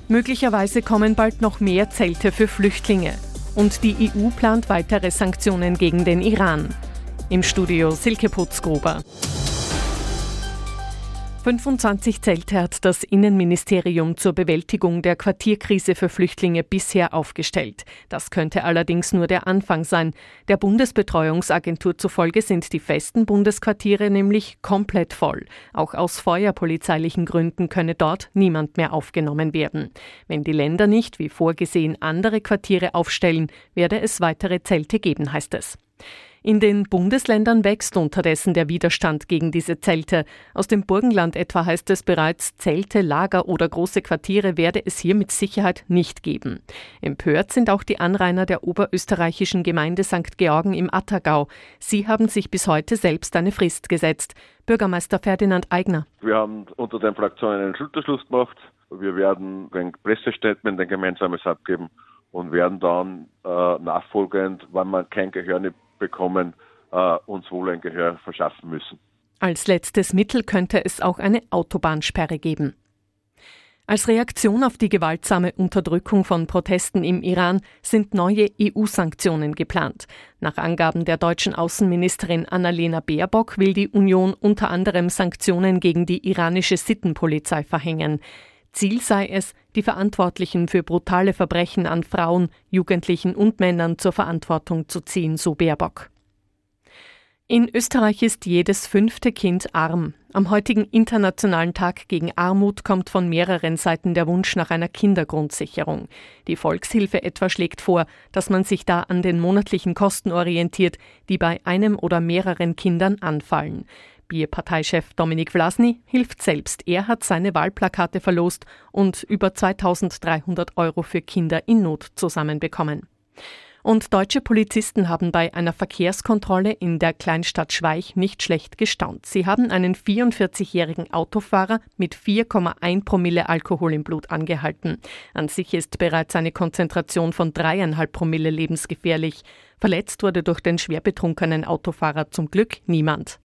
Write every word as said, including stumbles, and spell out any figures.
Möglicherweise kommen bald noch mehr Zelte für Flüchtlinge. Und die E U plant weitere Sanktionen gegen den Iran. Im Studio Silke Putzgruber. fünfundzwanzig Zelte hat das Innenministerium zur Bewältigung der Quartierkrise für Flüchtlinge bisher aufgestellt. Das könnte allerdings nur der Anfang sein. Der Bundesbetreuungsagentur zufolge sind die festen Bundesquartiere nämlich komplett voll. Auch aus feuerpolizeilichen Gründen könne dort niemand mehr aufgenommen werden. Wenn die Länder nicht, wie vorgesehen, andere Quartiere aufstellen, werde es weitere Zelte geben, heißt es. In den Bundesländern wächst unterdessen der Widerstand gegen diese Zelte. Aus dem Burgenland etwa heißt es bereits, Zelte, Lager oder große Quartiere werde es hier mit Sicherheit nicht geben. Empört sind auch die Anrainer der oberösterreichischen Gemeinde Sankt Georgen im Attergau. Sie haben sich bis heute selbst eine Frist gesetzt. Bürgermeister Ferdinand Aigner. Wir haben unter den Fraktionen einen Schulterschluss gemacht. Wir werden ein Pressestatement, ein gemeinsames abgeben und werden dann äh, nachfolgend, wenn man kein Gehör nicht bekommen, äh, uns wohl ein Gehör verschaffen müssen. Als letztes Mittel könnte es auch eine Autobahnsperre geben. Als Reaktion auf die gewaltsame Unterdrückung von Protesten im Iran sind neue E U-Sanktionen geplant. Nach Angaben der deutschen Außenministerin Annalena Baerbock will die Union unter anderem Sanktionen gegen die iranische Sittenpolizei verhängen. Ziel sei es, die Verantwortlichen für brutale Verbrechen an Frauen, Jugendlichen und Männern zur Verantwortung zu ziehen, so Baerbock. In Österreich ist jedes fünfte Kind arm. Am heutigen Internationalen Tag gegen Armut kommt von mehreren Seiten der Wunsch nach einer Kindergrundsicherung. Die Volkshilfe etwa schlägt vor, dass man sich da an den monatlichen Kosten orientiert, die bei einem oder mehreren Kindern anfallen. Bierparteichef Dominik Vlasny hilft selbst. Er hat seine Wahlplakate verlost und über zweitausenddreihundert Euro für Kinder in Not zusammenbekommen. Und deutsche Polizisten haben bei einer Verkehrskontrolle in der Kleinstadt Schweich nicht schlecht gestaunt. Sie haben einen vierundvierzigjährigen Autofahrer mit vier Komma eins Promille Alkohol im Blut angehalten. An sich ist bereits eine Konzentration von drei Komma fünf Promille lebensgefährlich. Verletzt wurde durch den schwer betrunkenen Autofahrer zum Glück niemand.